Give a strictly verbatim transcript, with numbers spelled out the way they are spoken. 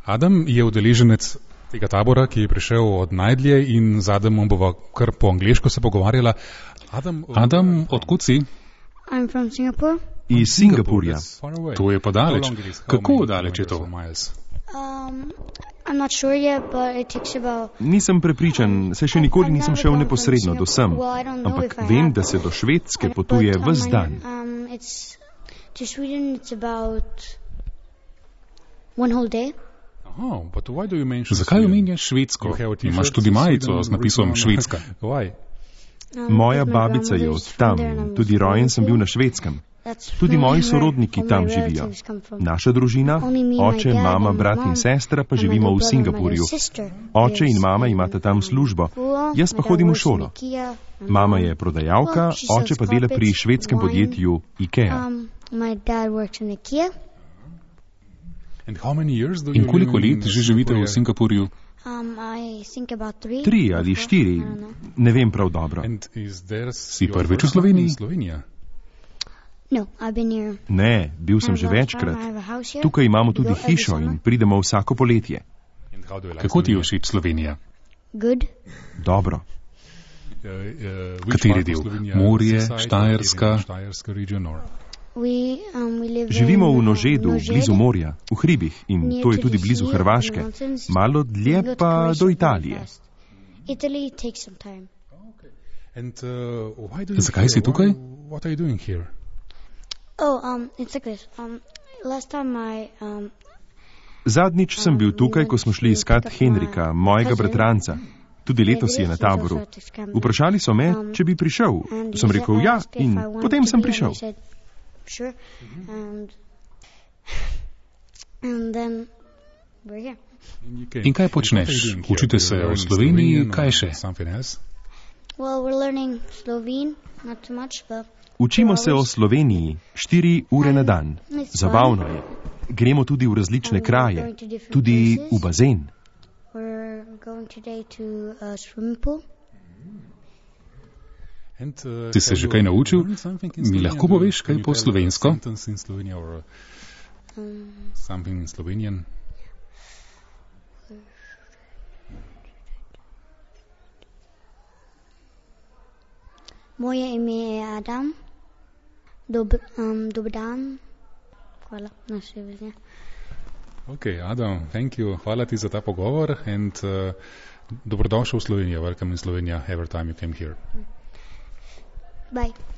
Adam je udeleženec tega tabora, ki je prišel od Najdlje in z Adamom bova kar po angleško se pogovarjala. Adam, Adam, odkud si? I'm from Singapore. Iz Singapurja. To je pa daleč. Kako daleč je to? Um, I'm not sure yet, but it takes about... Nisem prepričan, saj še nikoli nisem šel neposredno do sem, ampak vem, da se do Švedske potuje ves dan. Um, it's, to Sweden it's about one whole day. Oh, but why do you mention Zakaj omenjaš Švedsko? Imaš tudi majico z napisom Švedska. Why? Um, Moja because my babica je grandmother's od tam, from there and I was tudi born rojen sem bil there. na Švedskem. That's Tudi where moji sorodniki all my tam živijo. relatives come from. Naša družina, Only me, my oče, dad mama, and my brat in mom sestra pa and my živimo little v brother, my Singapurju. little sister Oče in lives mama in imata tam službo. Vancouver. Jaz My pa dad hodim v works in šolo. IKEA. My Mama mom- je prodajalka, Well, she sells oče pa dela pri carpets, švedskem wine. podjetju IKEA. Um, my dad works in IKEA. And how many years do In you koliko live in let že živite v Singapurju? Um, I think about three. Tri or ali four, štiri, I don't know. ne vem prav dobro. And is there Si your prvič v first time Sloveniji? in Slovenija? No, I've been here. Ne, bil sem And že last time večkrat. I have a house here. Tukaj imamo We tudi go every hišo summer. in pridemo vsako poletje. And how do you like Kako ti je Slovenia? všeč Slovenija? Good. Dobro. Uh, uh, which Kateri part of del? Slovenija? Morje, Seaside or Štajerska? Štajerska region or? We, um, we live Živimo in, v uh, Nožedu, Nožed. blizu morja, v hribih in Near to je to tudi the blizu sea, Hrvaške. the mountains. Malo We dlje go to pa Croatia do very Italije. fast. Italy takes some time. And uh, why do you Zakaj here? si tukaj? Why- What are you doing here? Oh, um, it's like this. Um, last time I, um, Zadnjič sem bil tukaj, ko smo šli iskat Henrika, mojega bratranca. Tudi letos je na taboru. Vprašali so me, če bi prišel. and Sem he rekel said- ja asked if in I wanted potem to sem be, and I prišel. said, sure. And, and then we're here. And you came. In kaj And what are you počneš? doing here? Učite Do you se learn o Sloveniji, Slovenian or kaj še? Something else? Well, we're learning Slovene, not too much, but Učimo se o Sloveniji štiri ure na dan. It's Zabavno je. Gremo tudi v različne And we're kraje, going to different tudi places. v bazen. we're going today to a swimming pool. And, uh, Si se have že you kaj naučil? learned something in Mi Slovenian? lahko Do you- poveš can kaj you po tell a slovensko? sentence in Slovenia or uh, Um, something in Slovenian? moje ime je Adam. Dob, um, dober dan. Hvala. Nasvidenje. Okay, Adam, thank you. Hvala ti za ta pogovor and uh, dobrodošel v Slovenijo. Welcome in Slovenia every time you came here. Bye.